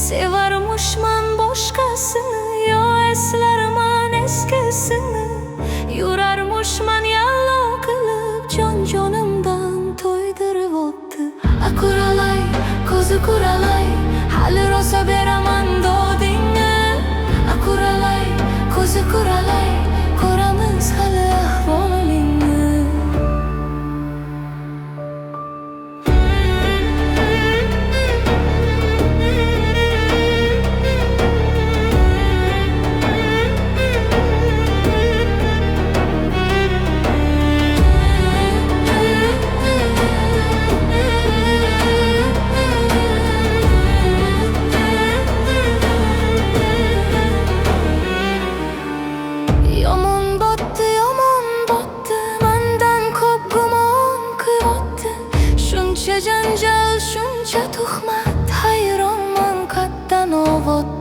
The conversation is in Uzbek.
Sevarmishman boshqasini, yo eslarman eskisini. Yurarmishman yallo qilib, jon-jonimdan to'ydirib o'tdi. Akuralay, ko'zi kuralay, hali rosa beraman dodingni. Akuralay, ko'zi kuralay, ko'ramiz hali ahvolingni. Shuncha janjal, shuncha tuhmat, hayronman qatdan ovot